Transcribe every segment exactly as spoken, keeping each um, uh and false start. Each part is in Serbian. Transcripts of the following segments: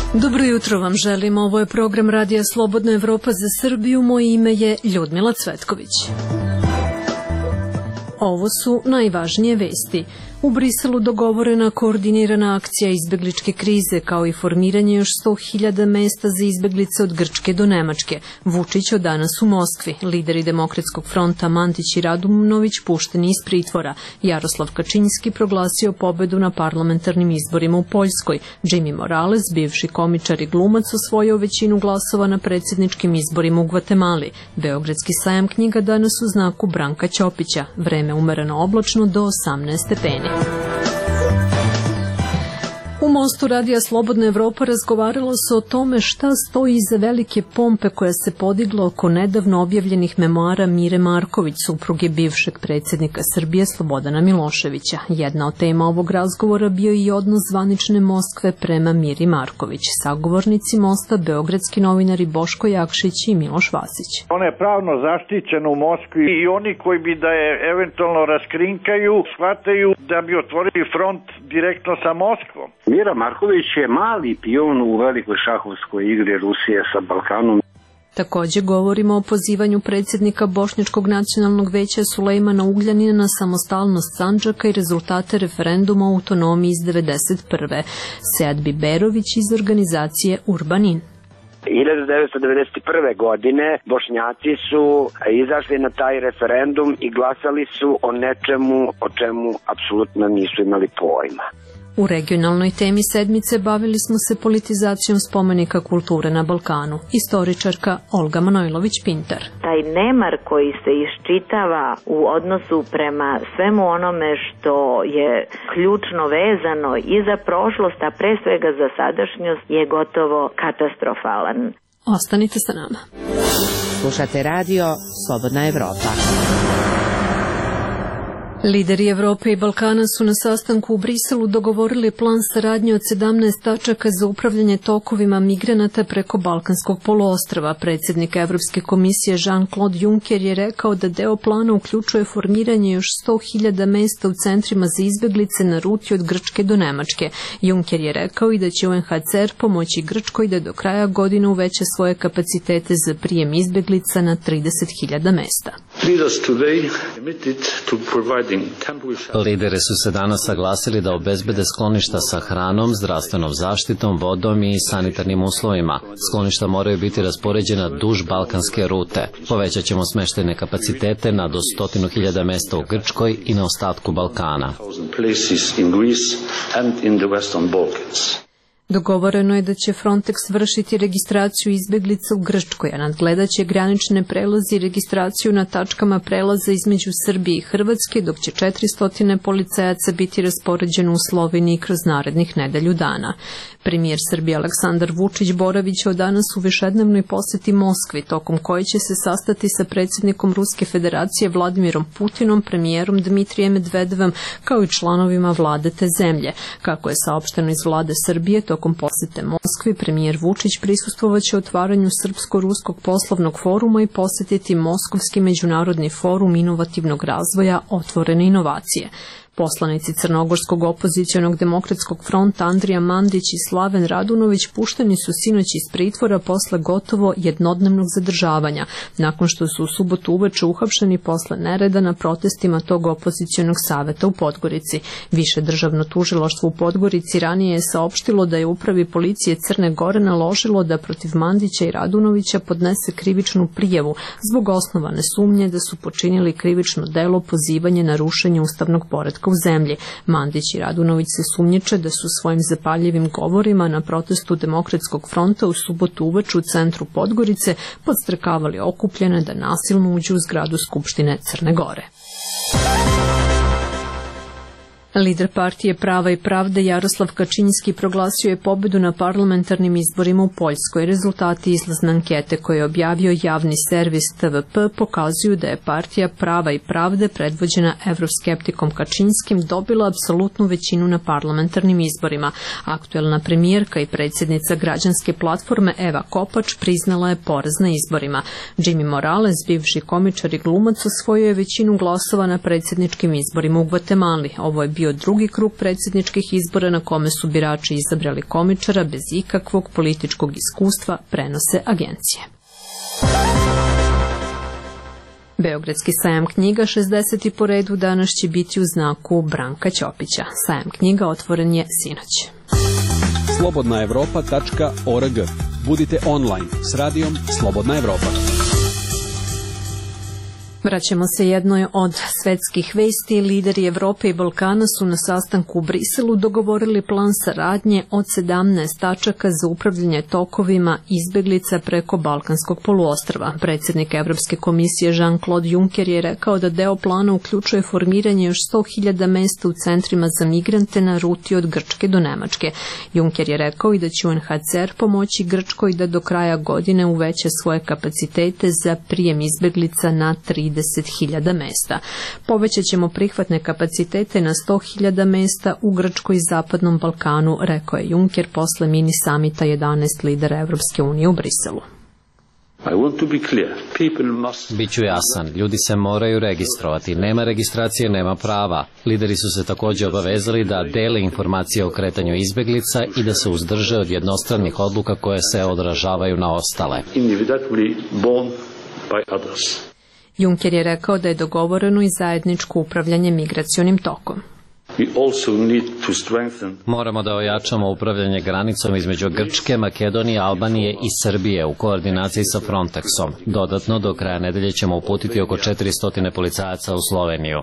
Dobro jutro vam želim, ovo je program Radija Slobodna Evropa za Srbiju, moje ime je Ljudmila Cvetković. Ovo su najvažnije vesti. U Briselu dogovorena koordinirana akcija izbegličke krize, kao i formiranje još sto hiljada mesta za izbeglice od Grčke do Nemačke. Vučić od danas u Moskvi. Lideri Demokratskog fronta Mandić i Radunović pušteni iz pritvora. Jaroslav Kačinski proglasio pobedu na parlamentarnim izborima u Poljskoj. Jimmy Morales, bivši komičar i glumac, osvojio većinu glasova na predsjedničkim izborima u Gvatemali. Beogradski sajam knjiga danas u znaku Branka Ćopića. Vreme umereno oblačno do osamnaest stepeni. U Mostu Radija Slobodna Evropa razgovaralo se o tome šta stoji iza velike pompe koja se podigla oko nedavno objavljenih memoara Mire Marković, supruge bivšeg predsjednika Srbije Slobodana Miloševića. Jedna od tema ovog razgovora bio i odnos zvanične Moskve prema Miri Marković. Sagovornici Mosta, beogradski novinari Boško Jakšić i Miloš Vasić. Ona je pravno zaštićena u Moskvi i oni koji bi da je eventualno raskrinkaju, shvataju da bi otvorili front direktno sa Moskvom. Mira Marković je mali pion u velikoj šahovskoj igri Rusije sa Balkanom. Također govorimo o pozivanju predsjednika Bošnjačkog nacionalnog veća Sulejmana Ugljanina na samostalnost Sandžaka i rezultate referenduma o autonomiji iz devedeset prve. Sead Biberović iz organizacije Urbanin. hiljadu devetsto devedeset prve. godine Bošnjaci su izašli na taj referendum i glasali su o nečemu o čemu apsolutno nisu imali pojma. U regionalnoj temi sedmice bavili smo se politizacijom spomenika kulture na Balkanu. Istoričarka Olga Manojlović-Pintar. Taj nemar koji se iščitava u odnosu prema svemu onome što je ključno vezano i za prošlost, a pre svega za sadašnjost, je gotovo katastrofalan. Ostanite sa nama. Slušate radio Slobodna Evropa. Lideri Evrope i Balkana su na sastanku u Briselu dogovorili plan saradnje od sedamnaest tačaka za upravljanje tokovima migranata preko Balkanskog poluostrva. Predsjednik Evropske komisije Jean-Claude Juncker je rekao da deo plana uključuje formiranje još sto hiljada mesta u centrima za izbeglice na ruti od Grčke do Nemačke. Juncker je rekao i da će U N H C R pomoći Grčkoj da do kraja godine uveća svoje kapacitete za prijem izbeglica na trideset hiljada mesta. Lideri su se danas saglasili da obezbede skloništa sa hranom, zdravstvenom zaštitom, vodom i sanitarnim uslovima. Skloništa moraju biti raspoređena duž balkanske rute. Povećat ćemo smeštajne kapacitete na do stotinu hiljada mesta u Grčkoj i na ostatku Balkana. Dogovoreno je da će Frontex vršiti registraciju izbeglica u Grčkoj, a nadgledat će granične prelaze i registraciju na tačkama prelaza između Srbije i Hrvatske, dok će četiristo policajaca biti raspoređeno u Sloveniji kroz narednih nedelju dana. Premijer Srbije Aleksandar Vučić boravit će od danas u višednevnoj poseti Moskvi, tokom koje će se sastati sa predsjednikom Ruske federacije Vladimirom Putinom, premijerom Dmitrijem Medvedevom, kao i članovima vlade te zemlje. Kako je saopšteno iz vlade Srbije, tokom posete Moskvi, premijer Vučić prisustvovaće otvaranju Srpsko-ruskog poslovnog foruma i posjetiti Moskovski međunarodni forum inovativnog razvoja Otvorene inovacije. Poslanici Crnogorskog opozicionog demokratskog fronta Andrija Mandić i Slaven Radunović pušteni su sinoć iz pritvora posle gotovo jednodnevnog zadržavanja, nakon što su u subotu uveče uhapšeni posle nereda na protestima tog opozicionog saveta u Podgorici. Više državno tužilaštvo u Podgorici ranije je saopštilo da je upravi policije Crne Gore naložilo da protiv Mandića i Radunovića podnese krivičnu prijavu zbog osnovane sumnje da su počinili krivično delo pozivanje na rušenje ustavnog poretka u zemlji. Mandić i Radunović se sumnjiče da su svojim zapaljivim govorima na protestu Demokratskog fronta u subotu uveče u centru Podgorice podstrekavali okupljene da nasilno uđu u zgradu Skupštine Crne Gore. Lider partije Prava i pravde Jaroslav Kačinski proglasio je pobedu na parlamentarnim izborima u Poljskoj. Rezultati izlazne ankete koje je objavio javni servis T V P pokazuju da je partija Prava i pravde predvođena evroskeptikom Kačinskim dobila apsolutnu većinu na parlamentarnim izborima. Aktuelna premijerka i predsjednica građanske platforme Eva Kopač priznala je poraz na izborima. Jimmy Morales, bivši komičar i glumac, osvojio je većinu glasova na predsjedničkim izborima u Gvatemali. Ovo je bio bio drugi krug predsjedničkih izbora na kome su birači izabrali komičara bez ikakvog političkog iskustva, prenose agencije. Beogradski sajam knjiga, šezdeseti po redu, danas će biti u znaku Branka Ćopića. Sajam knjiga otvoren je sinoć. slobodna evropa tačka org. Budite online s radijom Slobodna Evropa. Vraćamo se jednoj od svetskih vesti. Lideri Evrope i Balkana su na sastanku u Briselu dogovorili plan saradnje od sedamnaest tačaka za upravljanje tokovima izbeglica preko Balkanskog poluostrva. Predsjednik Evropske komisije Jean-Claude Juncker je rekao da deo plana uključuje formiranje još sto hiljada mesta u centrima za migrante na ruti od Grčke do Nemačke. Juncker je rekao i da će U N H C R pomoći Grčkoj da do kraja godine uveća svoje kapacitete za prijem izbeglica na trideset hiljada mesta. Povećat ćemo prihvatne kapacitete na sto hiljada mesta u Grčkoj i Zapadnom Balkanu, rekao je Juncker posle mini samita jedanaest lidera Evropske unije u Briselu. Must... Biću jasan, ljudi se moraju registrovati. Nema registracije, nema prava. Lideri su se također obavezali da dele informacije o kretanju izbeglica i da se uzdrže od jednostranih odluka koje se odražavaju na ostale. Juncker je rekao da je dogovoreno i zajedničko upravljanje migracionim tokom. Moramo da ojačamo upravljanje granicom između Grčke, Makedonije, Albanije i Srbije u koordinaciji sa Frontexom. Dodatno, do kraja nedelje ćemo uputiti oko četiristo policajaca u Sloveniju.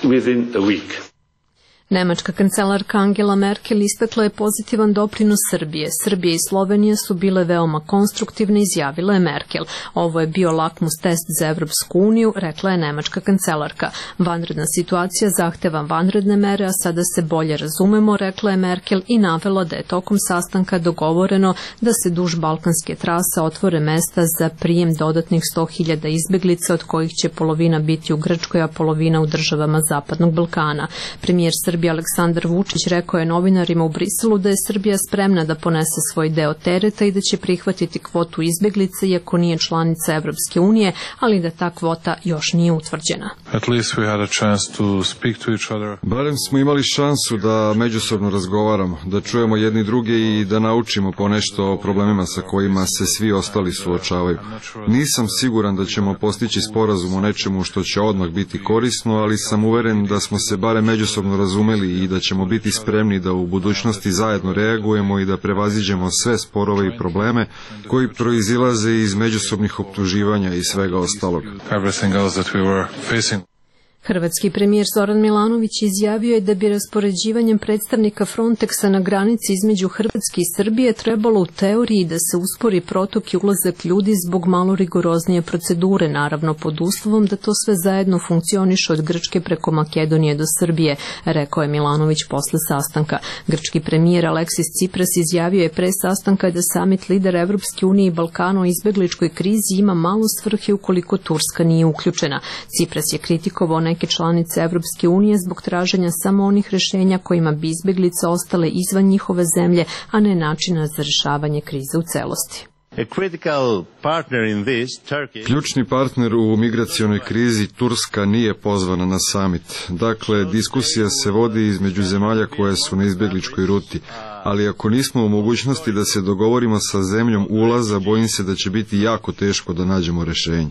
Nemačka kancelarka Angela Merkel istakla je pozitivan doprinos Srbije. Srbija i Slovenija su bile veoma konstruktivne, izjavila je Merkel. Ovo je bio lakmus test za Evropsku uniju, rekla je nemačka kancelarka. Vanredna situacija zahteva vanredne mere, a sada se bolje razumemo, rekla je Merkel i navela da je tokom sastanka dogovoreno da se duž balkanske trase otvore mesta za prijem dodatnih sto hiljada izbeglica, od kojih će polovina biti u Grčkoj, a polovina u državama Zapadnog Balkana. Premijer Srbije Aleksandar Vučić rekao je novinarima u Briselu da je Srbija spremna da ponese svoj deo tereta i da će prihvatiti kvotu izbeglica iako nije članica Evropske unije, ali da ta kvota još nije utvrđena. Barem smo imali šansu da međusobno razgovaramo, da čujemo jedni druge i da naučimo ponešto o problemima sa kojima se svi ostali suočavaju. Nisam siguran da ćemo postići sporazum o nečemu što će odmah biti korisno, ali sam uveren da smo se barem međusobno razumeli i da ćemo biti spremni da u budućnosti zajedno reagujemo i da prevaziđemo sve sporove i probleme koji proizilaze iz međusobnih optuživanja i svega ostalog. Hrvatski premijer Zoran Milanović izjavio je da bi raspoređivanjem predstavnika Frontexa na granici između Hrvatske i Srbije trebalo u teoriji da se uspori protok i ulazak ljudi zbog malo rigoroznije procedure, naravno pod uslovom da to sve zajedno funkcioniše od Grčke preko Makedonije do Srbije, rekao je Milanović posle sastanka. Grčki premijer Aleksis Tsipras izjavio je pre sastanka da samit lidera Evropske unije i Balkana o izbegličkoj krizi ima malo svrhe ukoliko Turska nije uključena. Tsipras je kritikovao neke članice Evropske unije zbog traženja samo onih rešenja kojima bi izbeglice ostale izvan njihove zemlje, a ne načina za rešavanje krize u celosti. Ključni partner u migracionoj krizi, Turska, nije pozvana na samit. Dakle, diskusija se vodi između zemalja koje su na izbegličkoj ruti, ali ako nismo u mogućnosti da se dogovorimo sa zemljom ulaza, bojim se da će biti jako teško da nađemo rešenje.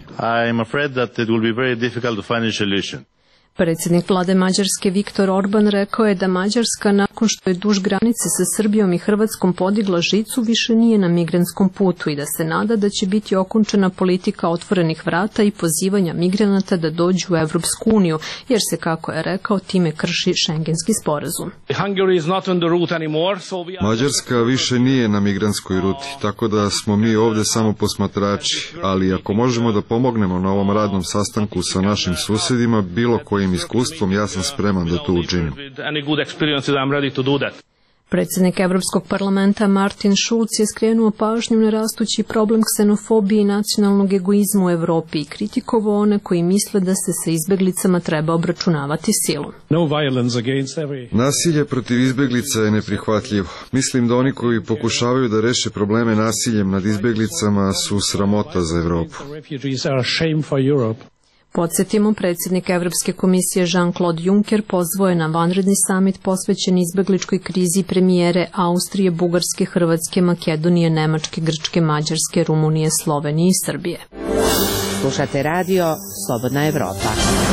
Predsjednik vlade Mađarske Viktor Orban rekao je da Mađarska, nakon što je duž granice sa Srbijom i Hrvatskom podigla žicu, više nije na migrantskom putu i da se nada da će biti okončana politika otvorenih vrata i pozivanja migranata da dođu u Evropsku uniju, jer se, kako je rekao, time krši šengenski sporazum. Mađarska više nije na migrantskoj ruti, tako da smo mi ovde samo posmatrači, ali ako možemo da pomognemo na ovom radnom sastanku sa našim susedima, bilo koji iskustvom, ja sam spreman da to učinim. Predsjednik Evropskog parlamenta Martin Schulz je skrenuo pažnju na rastući problem ksenofobije i nacionalnog egoizma u Evropi i kritikovao one koji misle da se sa izbeglicama treba obračunavati silom. Nasilje protiv izbeglica je neprihvatljivo. Mislim da oni koji pokušavaju da reše probleme nasiljem nad izbeglicama su sramota za Evropu. Podsjetimo, predsjednik Evropske komisije Jean-Claude Juncker pozvao je na vanredni samit posvećen izbegličkoj krizi premijere Austrije, Bugarske, Hrvatske, Makedonije, Nemačke, Grčke, Mađarske, Rumunije, Slovenije i Srbije. Slušate radio Slobodna Evropa.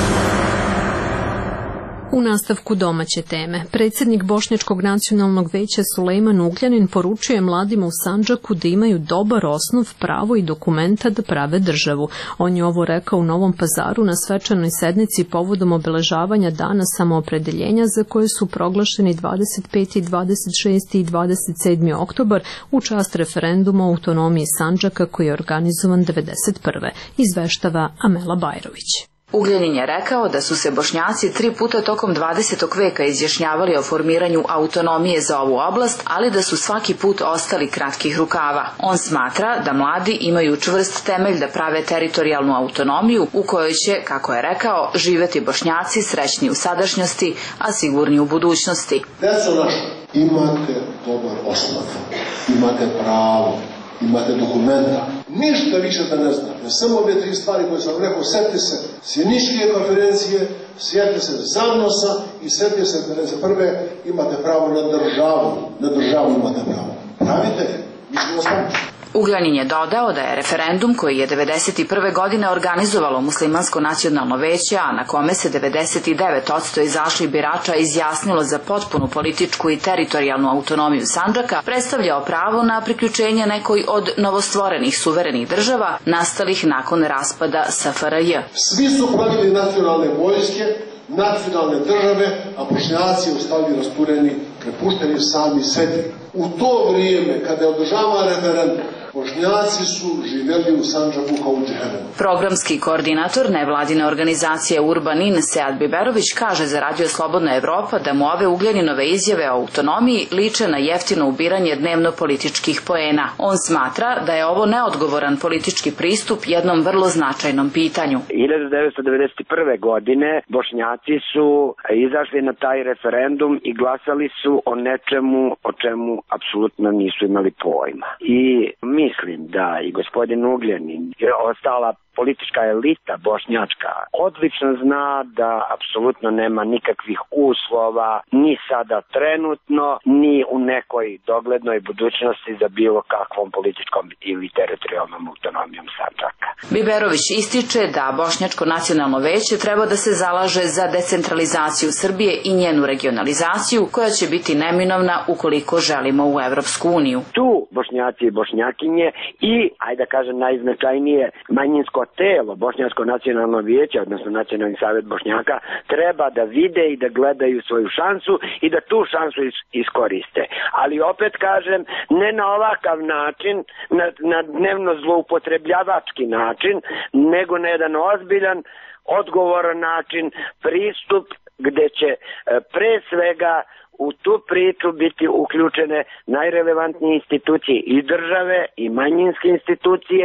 U nastavku domaće teme, predsjednik Bošnjačkog nacionalnog veća Sulejman Ugljanin poručuje mladima u Sandžaku da imaju dobar osnov, pravo i dokumenta da prave državu. On je ovo rekao u Novom Pazaru na svečanoj sednici povodom obeležavanja dana samoopredeljenja za koje su proglašeni dvadeset peti, dvadeset šesti i dvadeset sedmi oktobar u čast referenduma o autonomiji Sandžaka koji je organizovan devedeset prve. Izveštava Amela Bajrović. Ugljanin je rekao da su se Bošnjaci tri puta tokom dvadesetog veka izjašnjavali o formiranju autonomije za ovu oblast, ali da su svaki put ostali kratkih rukava. On smatra da mladi imaju čvrst temelj da prave teritorijalnu autonomiju u kojoj će, kako je rekao, živeti Bošnjaci srećni u sadašnjosti, a sigurni u budućnosti. Deco naša, imate dobar osnov, imate pravo, imate dokumenta, ništa više da ne znate. Samo ove tri stvari koje sam rekao, setite se Sjeničke konferencije, sjetite se Zanosa i setite se devedeset prve imate pravo na državu, na državu imate pravo. Pravite je, mi ćemo vas pomoći. Ugljanin je dodao da je referendum koji je devedeset prve godine organizovalo Muslimansko nacionalno veće, a na kome se devedeset devet posto izašli birača izjasnilo za potpunu političku i teritorijalnu autonomiju Sandžaka, predstavljao pravo na priključenje nekoj od novostvorenih suverenih država nastalih nakon raspada S F R J. Svi su pravili nacionalne vojske, nacionalne države, a Bošnjaci ostali rastureni, prepušteni sami sebi. U to vrijeme, kada je održavan referendum, Bošnjaci su živjeli u Sandžaku kao u džehennemu. Programski koordinator nevladine organizacije Urbanin Sead Biberović kaže za Radio Slobodna Evropa da mu ove Ugljaninove izjave o autonomiji liče na jeftino ubiranje dnevno-političkih poena. On smatra da je ovo neodgovoran politički pristup jednom vrlo značajnom pitanju. hiljadu devetsto devedeset prve. godine Bošnjaci su izašli na taj referendum i glasali su o nečemu o čemu apsolutno nisu imali pojma. I mislim da i gospodin Ugljanin je ostala politička elita bošnjačka odlično zna da apsolutno nema nikakvih uslova ni sada trenutno, ni u nekoj doglednoj budućnosti za bilo kakvom političkom ili teritorijalnom autonomijom Sandžaka. Biberović ističe da Bošnjačko nacionalno veće treba da se zalaže za decentralizaciju Srbije i njenu regionalizaciju koja će biti neminovna ukoliko želimo u Evropsku uniju. Tu Bošnjaci i Bošnjakinje i, ajde da kažem najznačajnije, manjinsko telo, Bošnjačko nacionalno vijeće, odnosno Nacionalni savjet Bošnjaka, treba da vide i da gledaju svoju šansu i da tu šansu iskoriste. Ali opet kažem, ne na ovakav način, na, na dnevno zloupotrebljavački način, nego na jedan ozbiljan, odgovoran način, pristup gde će pre svega u tu priču biti uključene najrelevantnije institucije i države i manjinske institucije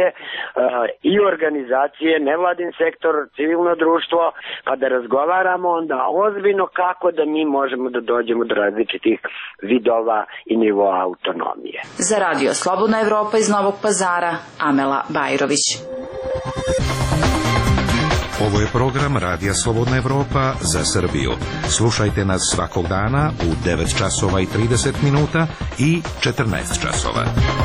i organizacije, nevladin sektor, civilno društvo, pa da razgovaramo onda ozbiljno kako da mi možemo da dođemo do različitih vidova i nivoa autonomije. Za Radio Slobodna Evropa iz Novog Pazara, Amela Bajrović. Ovo je program Radija Slobodna Evropa za Srbiju. Slušajte nas svakog dana u devet časova i trideset minuta i četrnaest časova.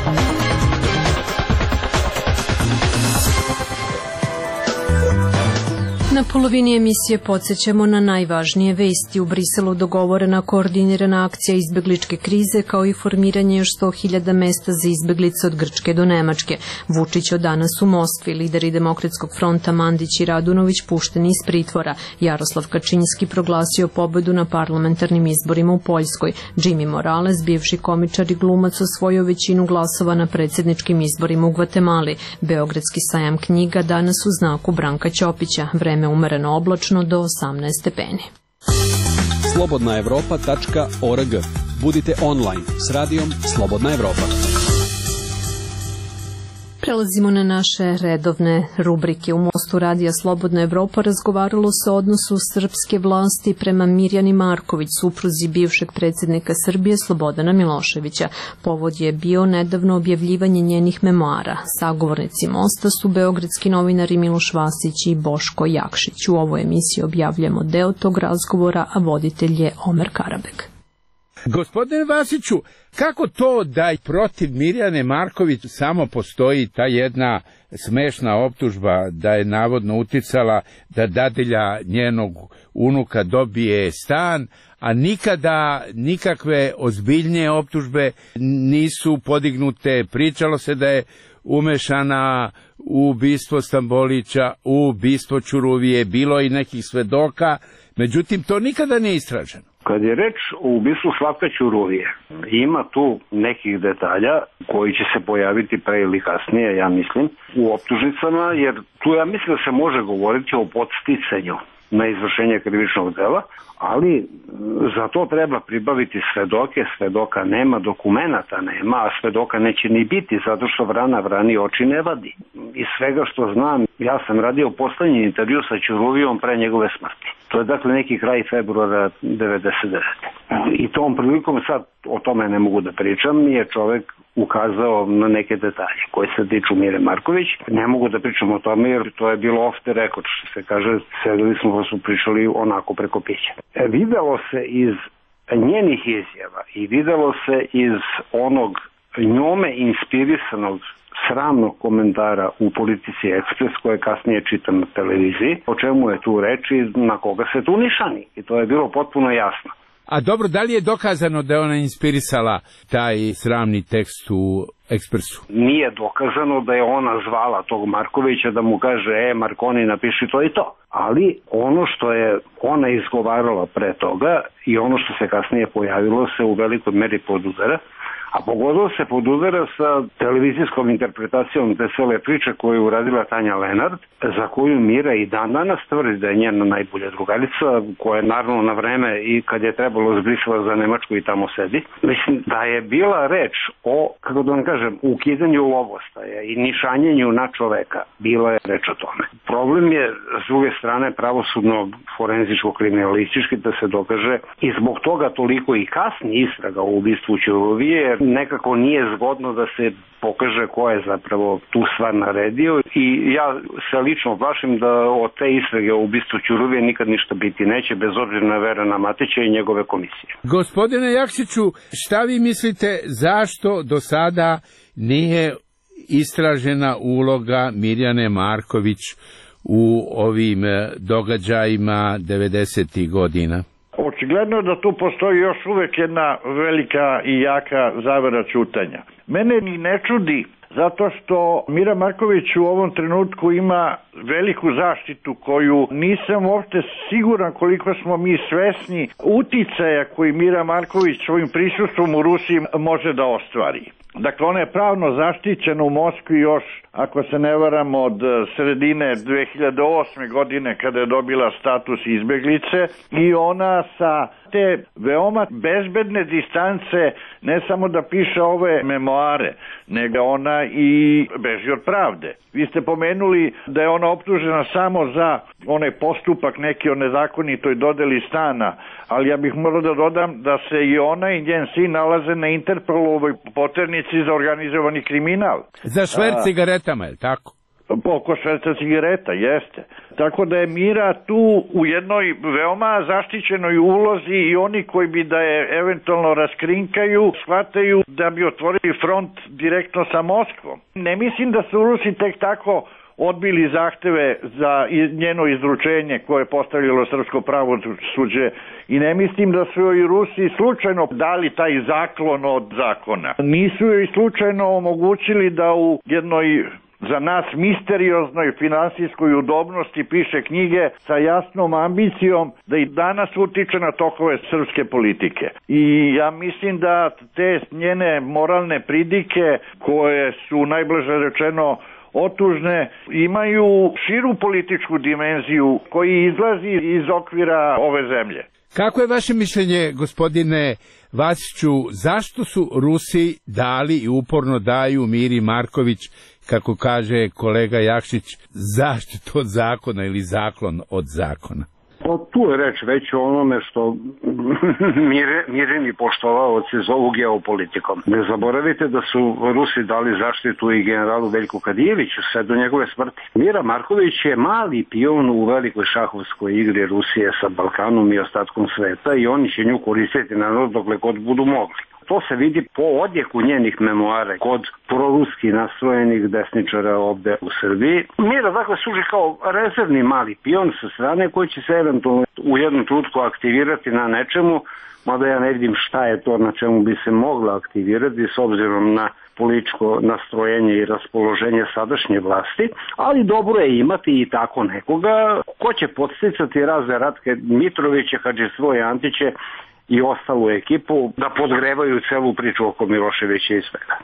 Na polovini emisije podsjećamo na najvažnije vesti. U Briselu dogovorena koordinirana akcija izbegličke krize kao i formiranje još sto hiljada mesta za izbeglice od Grčke do Nemačke. Vučić od danas u Moskvi, lideri Demokratskog fronta Mandić i Radunović pušteni iz pritvora. Jaroslav Kačinski proglasio pobedu na parlamentarnim izborima u Poljskoj. Jimmy Morales, bivši komičar i glumac, osvojio većinu glasova na predsjedničkim izborima u Gvatemali. Beogradski sajam knjiga danas u znaku Branka Ćopića. Vreme umereno oblačno do osamnaest stepeni. slobodna evropa tačka org. Budite online s radijom Slobodna Evropa. Prelazimo na naše redovne rubrike. U Mostu času radija Slobodna Evropa razgovaralo se o odnosu srpske vlasti prema Mirjani Marković, supruzi bivšeg predsjednika Srbije Slobodana Miloševića. Povod je bio nedavno objavljivanje njenih memoara. Sagovornici Mosta su beogradski novinari Miloš Vasić i Boško Jakšić. U ovoj emisiji objavljamo deo tog razgovora, a voditelj je Omer Karabek. Gospodine Vasiću, kako to da protiv Mirjane Marković samo postoji ta jedna smešna optužba da je navodno uticala da dadilja njenog unuka dobije stan, a nikada nikakve ozbiljnije optužbe nisu podignute? Pričalo se da je umešana u ubistvo Stambolića, u ubistvo Ćuruvije, bilo i nekih svedoka, međutim to nikada nije istraženo. Kad je reč o ubistvu Slavka Ćuruvije, ima tu nekih detalja koji će se pojaviti pre ili kasnije, ja mislim, u optužnicama, jer tu ja mislim da se može govoriti o podsticanju na izvršenje krivičnog dela, ali za to treba pribaviti svedoke, svedoka nema, dokumenata nema, a svedoka neće ni biti, zato što vrana vrani oči ne vadi. Iz svega što znam, ja sam radio poslednji intervju sa Ćuruvijom pre njegove smrti. To je dakle neki kraj februara devedeset devete. I tom prilikom, sad o tome ne mogu da pričam, mi je čovek ukazao na neke detalje koje se tiču Mire Marković. Ne mogu da pričam o tome jer to je bilo off the record, što se kaže, sedeli smo pa su pričali onako preko pića. E, videlo se iz njenih izjava i videlo se iz onog njome inspirisanog sramnog komentara u Politici Ekspres koje kasnije čitam na televiziji, o čemu je tu reči, na koga se tu nišani. I to je bilo potpuno jasno. A dobro, da li je dokazano da je ona inspirisala taj sramni tekst u Ekspresu? Nije dokazano da je ona zvala tog Markovića da mu kaže, e, Markoni, napiši to i to. Ali ono što je ona izgovarala pre toga i ono što se kasnije pojavilo se u velikoj meri podudara, a pogotovo se podudara sa televizijskom interpretacijom te cele priče koju je uradila Tanja Lenard, za koju Mira i dan danas tvrdi da je njena najbolja drugarica, koja je naravno na vreme i kad je trebalo zbrisala za Nemačku i tamo sedi. Mislim da je bila reč o, kako da vam kažem, ukidanju lovostaja i nišanjenju na čoveka. Bila je reč o tome. Problem je, s druge strane, pravosudno forenzičko-kriminalistički da se dokaže i zbog toga toliko i kasni istraga o ubistvu Ćuruvije, jer nekako nije zgodno da se pokaže ko je zapravo tu stvar naredio i ja se lično plašim da od te istrage o ubistvu Ćuruvije nikad ništa biti neće, bez obzira na Verana Matića i njegove komisije. Gospodine Jakšiću, šta vi mislite zašto do sada nije istražena uloga Mirjane Marković u ovim događajima devedesetih godina? Očigledno je da tu postoji još uvek jedna velika i jaka zavera ćutanja. Mene ni ne čudi zato što Mira Marković u ovom trenutku ima veliku zaštitu koju nisam uopšte siguran koliko smo mi svesni uticaja koji Mira Marković svojim prisustvom u Rusiji može da ostvari. Dakle, ona je pravno zaštićena u Moskvi još, ako se ne varam, od sredine dve hiljade osme godine kada je dobila status izbeglice i ona sa te veoma bezbedne distance ne samo da piše ove memoare, nego ona i beži od pravde. Vi ste pomenuli da je ona optužena samo za onaj postupak neki o nezakonitoj dodeli stana, ali ja bih morao da dodam da se i ona i njen sin nalaze na Interpolovoj poternici za organizovani kriminal. Za šverc cigaretama, je li tako? Oko šverca cigareta, jeste. Tako da je Mira tu u jednoj veoma zaštićenoj ulozi i oni koji bi da je eventualno raskrinkaju, shvataju da bi otvorili front direktno sa Moskvom. Ne mislim da su Rusi tek tako odbili zahteve za njeno izručenje koje je postavilo srpsko pravosuđe i ne mislim da su joj Rusi slučajno dali taj zaklon od zakona. Nisu joj slučajno omogućili da u jednoj za nas misterioznoj finansijskoj udobnosti piše knjige sa jasnom ambicijom da i danas utiče na tokove srpske politike. I ja mislim da te njene moralne pridike koje su najbliže rečeno otužne imaju širu političku dimenziju koji izlazi iz okvira ove zemlje. Kako je vaše mišljenje, gospodine Vasiću, zašto su Rusi dali i uporno daju Miri Marković, kako kaže kolega Jakšić, zaštitu od zakona ili zaklon od zakona? Pa tu je reč već o onome što mire, mireni poštovaoci zovu geopolitikom. Ne zaboravite da su Rusi dali zaštitu i generalu Veljku Kadijeviću sve do njegove smrti. Mira Marković je mali pion u velikoj šahovskoj igri Rusije sa Balkanom i ostatkom sveta i oni će nju koristiti naravno dokle god budu mogli. To se vidi po odjeku njenih memoara kod proruski nastrojenih desničara ovde u Srbiji. Mira dakle služi kao rezervni mali pion sa strane koji će se eventualno u jednom trenutku aktivirati na nečemu, mada ja ne vidim šta je to na čemu bi se mogla aktivirati s obzirom na političko nastrojenje i raspoloženje sadašnje vlasti, ali dobro je imati i tako nekoga ko će podsticati razne Ratke Mitroviće, Hadžisvoje Antiće i ostalu ekipu da podgrevaju celu priču oko Miloševića i svega.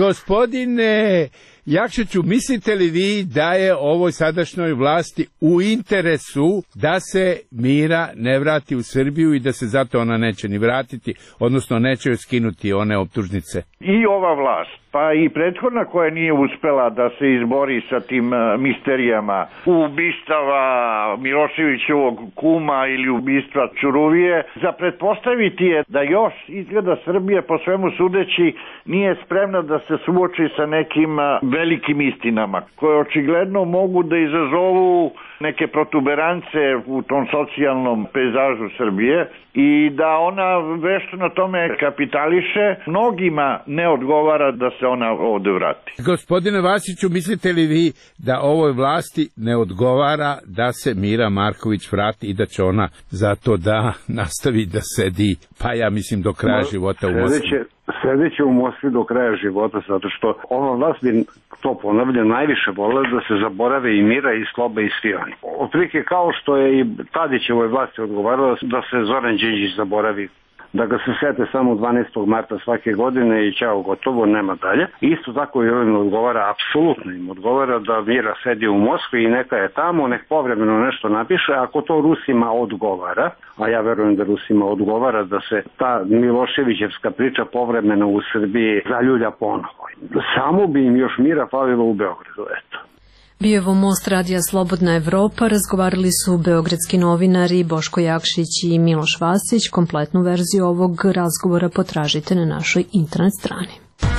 Gospodine Jakšiću, mislite li vi da je ovoj sadašnjoj vlasti u interesu da se Mira ne vrati u Srbiju i da se zato ona neće ni vratiti, odnosno neće joj skinuti one optužnice? I ova vlast, pa i prethodna koja nije uspela da se izbori sa tim misterijama ubistava Miloševićevog kuma ili ubistva Ćuruvije, za pretpostaviti je da još izgleda Srbija po svemu sudeći nije spremna da se suoči sa nekim velikim istinama koje očigledno mogu da izazovu neke protuberance u tom socijalnom pejzažu Srbije i da ona vešto na tome kapitališe. Mnogima ne odgovara da se ona ovde vrati. Gospodine Vasiću, mislite li vi da ovoj vlasti ne odgovara da se Mira Marković vrati i da će ona zato da nastavi da sedi, pa ja mislim do kraja no, života u Moskvi? Sedeće u Moskvi do kraja života, zato što ova vlast bi, to ponavljam, najviše volela da se zaborave i Mira i Sloba i svi oni. Otprilike kao što je i Tadićevoj vlasti odgovarala da se Zoran Đinđić zaboravi, da ga se sete samo dvanaestog marta svake godine i ćao, gotovo, nema dalje. Isto tako i ovim odgovara, apsolutno im odgovara da Mira sedi u Moskvi i neka je tamo, nek povremeno nešto napiše, ako to Rusima odgovara, a ja verujem da Rusima odgovara da se ta Miloševićevska priča povremeno u Srbiji zaljulja ponovo. Samo bi im još Mira falilo u Beogradu, eto. Bio je ovo Most radija Slobodna Evropa, razgovarali su beogradski novinari Boško Jakšić i Miloš Vasić. Kompletnu verziju ovog razgovora potražite na našoj internet strani.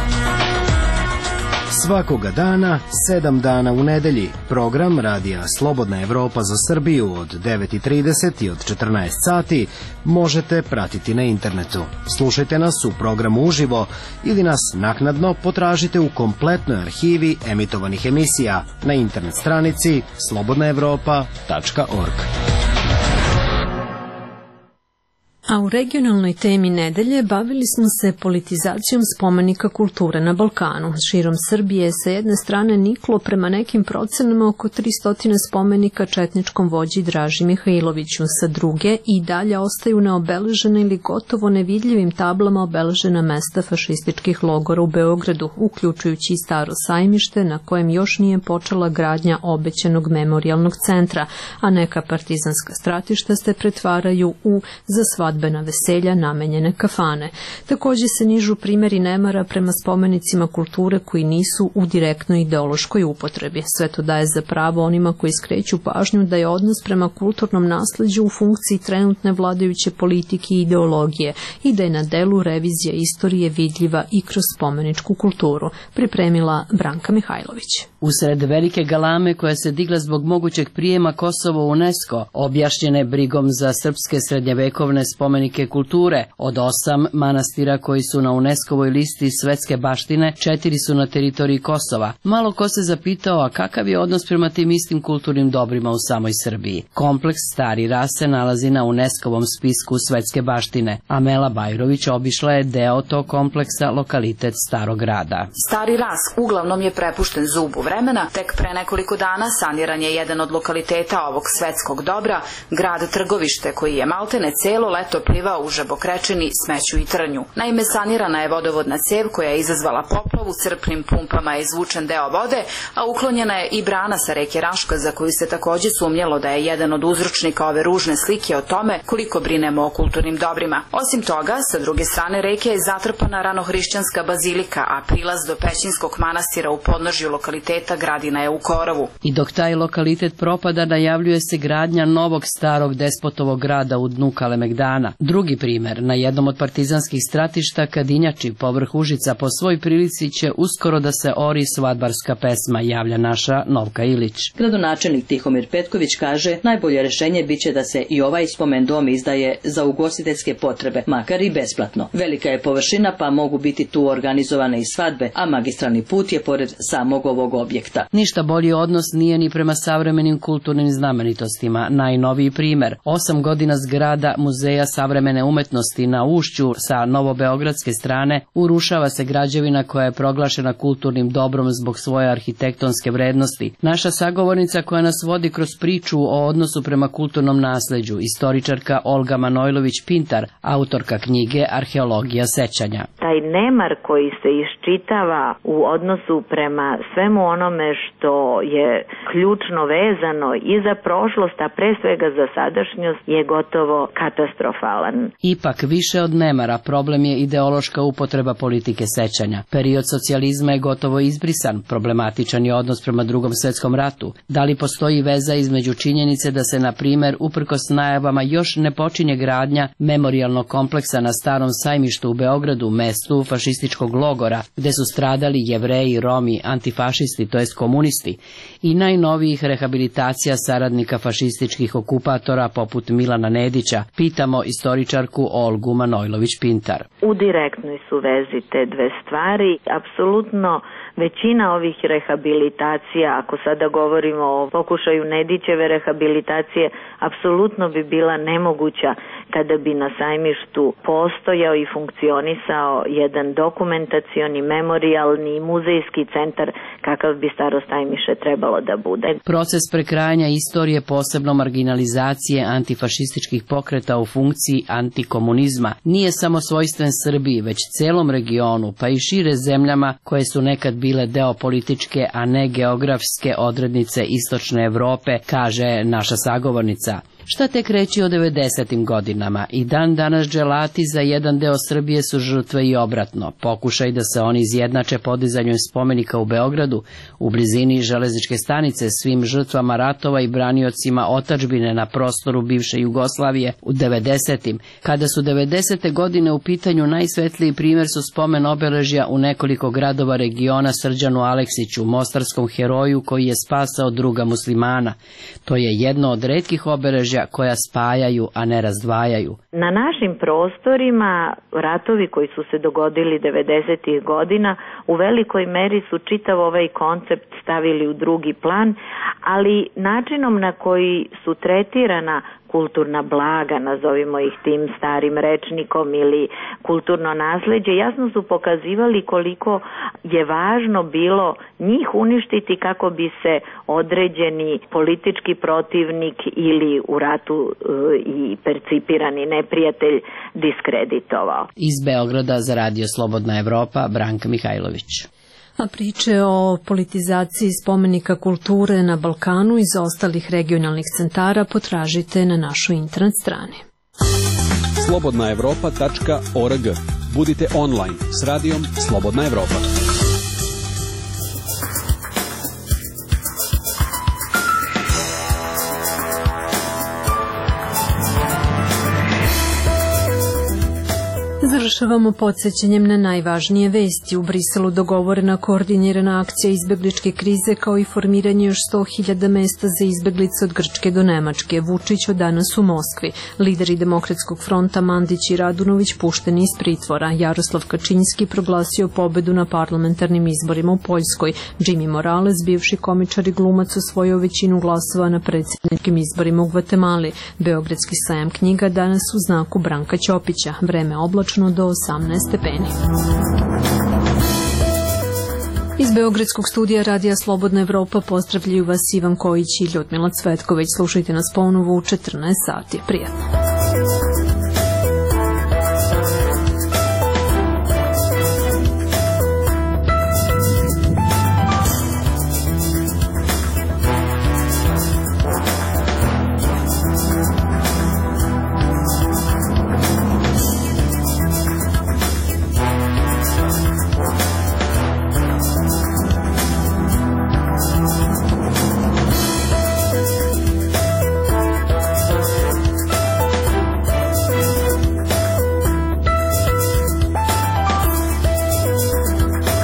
Svakoga dana, sedam dana u nedelji, program radija Slobodna Evropa za Srbiju od devet i trideset i od četrnaest sati možete pratiti na internetu. Slušajte nas u programu uživo ili nas naknadno potražite u kompletnoj arhivi emitovanih emisija na internet stranici slobodna evropa tačka org. A u regionalnoj temi nedelje bavili smo se politizacijom spomenika kulture na Balkanu. Širom Srbije sa jedne strane niklo prema nekim procenama oko tristo spomenika četničkom vođi Draži Mihajloviću, sa druge i dalje ostaju neobeležene ili gotovo nevidljivim tablama obeležena mesta fašističkih logora u Beogradu, uključujući i Staro sajmište na kojem još nije počela gradnja obećanog memorijalnog centra, a neka partizanska stratišta se pretvaraju u za svadbena veselja namenjene kafane. Također se nižu primjeri nemara prema spomenicima kulture koji nisu u direktnoj ideološkoj upotrebi. Sve to daje za pravo onima koji skreću pažnju da je odnos prema kulturnom nasleđu u funkciji trenutne vladajuće politike i ideologije i da je na delu revizija istorije vidljiva i kroz spomeničku kulturu, pripremila Branka Mihajlović. Usred velike galame koja se digla zbog mogućeg prijema Kosova u UNESCO, objašnjene brigom za srpske srednjevekovne spomenike kulture, od osam manastira koji su na UNESCO-voj listi svetske baštine, četiri su na teritoriji Kosova. Malo ko se zapitao, a kakav je odnos prema tim istim kulturnim dobrima u samoj Srbiji. Kompleks Stari Ras se nalazi na UNESCO-vom spisku svetske baštine. Amela Bajrović obišla je deo tog kompleksa, lokalitet Starog Grada. Stari Ras uglavnom je prepušten zubu vremena. Tek pre nekoliko dana saniran je jedan od lokaliteta ovog svetskog dobra, grad Trgovište, koji je maltene celo leto plivao u žabokrečini, smeću i trnju. Naime, sanirana je vodovodna cev koja je izazvala poplavu, crpnim pumpama je izvučen deo vode, a uklonjena je i brana sa reke Raška za koju se takođe sumnjalo da je jedan od uzročnika ove ružne slike o tome koliko brinemo o kulturnim dobrima. Osim toga, sa druge strane reke je zatrpana ranohrišćanska bazilika, a prilaz do Pećinskog manastira u podnožju lokaliteta Gradina je u korovu. I dok taj lokalitet propada, najavljuje se gradnja novog starog despotovog grada u dnu Kalemegdana. Drugi primer, na jednom od partizanskih stratišta Kadinjači, povrh Užica, po svoj prilici će uskoro da se ori svadbarska pesma, javlja naša Novka Ilić. Gradonačelnik Tihomir Petković kaže, najbolje rešenje biće da se i ovaj spomen dom izdaje za ugostiteljske potrebe, makar i besplatno. Velika je površina, pa mogu biti tu organizovane i svadbe, a magistralni put je pored samog ovog objekta. Ništa bolji odnos nije ni prema savremenim kulturnim znamenitostima. Najnoviji primer, osam godina zgrada Muzeja savremene umetnosti na Ušću sa novobeogradske strane, urušava se građevina koja je proglašena kulturnim dobrom zbog svoje arhitektonske vrednosti. Naša sagovornica koja nas vodi kroz priču o odnosu prema kulturnom nasleđu, istoričarka Olga Manojlović-Pintar, autorka knjige Arheologija sećanja. Taj nemar koji se iščitava u odnosu prema svemu onome što je ključno vezano i za prošlost, a pre svega za sadašnjost, je gotovo katastrofalan. Ipak više od nemara problem je ideološka upotreba politike sećanja. Period socijalizma je gotovo izbrisan, problematičan je odnos prema Drugom svetskom ratu. Da li postoji veza između činjenice da se, na primer, uprkos najavama još ne počinje gradnja memorijalnog kompleksa na Starom sajmištu u Beogradu, mestu fašističkog logora, gde su stradali Jevreji, Romi, antifašisti, to jest komunisti, i najnovijih rehabilitacija saradnika fašističkih okupatora poput Milana Nedića, pitamo istoričarku Olgu Manojlović-Pintar. U direktnoj su vezi te dve stvari. Apsolutno većina ovih rehabilitacija, ako sada govorimo o pokušaju Nedićeve rehabilitacije, apsolutno bi bila nemoguća kada bi na sajmištu postojao i funkcionisao jedan dokumentacioni, memorijalni i muzejski centar kakav bi Staro sajmište trebalo da bude. Proces prekrajanja istorije, posebno marginalizacije antifašističkih pokreta u funkciji antikomunizma, nije samo svojstven Srbiji, već celom regionu, pa i šire zemljama koje su nekad bile deo političke, a ne geografske odrednice istočne Evrope, kaže naša sagovornica. Šta tek reći o devedesetim godinama? I dan danas dželati za jedan deo Srbije su žrtve i obratno. Pokušaj da se oni izjednače podizanjem spomenika u Beogradu, u blizini železničke stanice, svim žrtvama ratova i braniocima otadžbine na prostoru bivše Jugoslavije u devedesetim. Kada su devedesete godine u pitanju, najsvetliji primjer su spomen obeležja u nekoliko gradova regiona Srđanu Aleksiću, mostarskom heroju koji je spasao druga muslimana. To je jedno od retkih obeležja koja spajaju, a ne razdvajaju. Na našim prostorima ratovi koji su se dogodili devedesetih godina u velikoj meri su čitav ovaj koncept stavili u drugi plan, ali načinom na koji su tretirana kulturna blaga, nazovimo ih tim starim rečnikom, ili kulturno nasleđe, jasno su pokazivali koliko je važno bilo njih uništiti kako bi se određeni politički protivnik ili u ratu e, i percipirani neprijatelj diskreditovao. Iz Beograda za Radio Slobodna Evropa, Branka Mihajlović. A priče o politizaciji spomenika kulture na Balkanu iz ostalih regionalnih centara potražite na našoj internet strani. slobodna evropa tačka org. Budite online s radijom Slobodna Evropa. Završavamo podsjećanjem na najvažnije vesti. U Briselu dogovorena koordinirana akcija izbegličke krize kao i formiranje još sto hiljada mesta za izbeglice od Grčke do Nemačke. Vučić od danas u Moskvi. Lideri Demokratskog fronta Mandić i Radunović pušteni iz pritvora. Jaroslav Kačinski proglasio pobedu na parlamentarnim izborima u Poljskoj. Jimmy Morales, bivši komičar i glumac, osvojio većinu glasova na predsjedničkim izborima u Gvatemali. Beogradski sajam knjiga danas u znaku Branka Ćopića. Vreme oblačno do osamnaest stepeni. Iz Beogradskog studija Radija Slobodna Evropa pozdravljaju vas Ivan Kojić i Ljudmila Cvetković. Slušajte nas ponovo u četrnaest sati. Prijatno.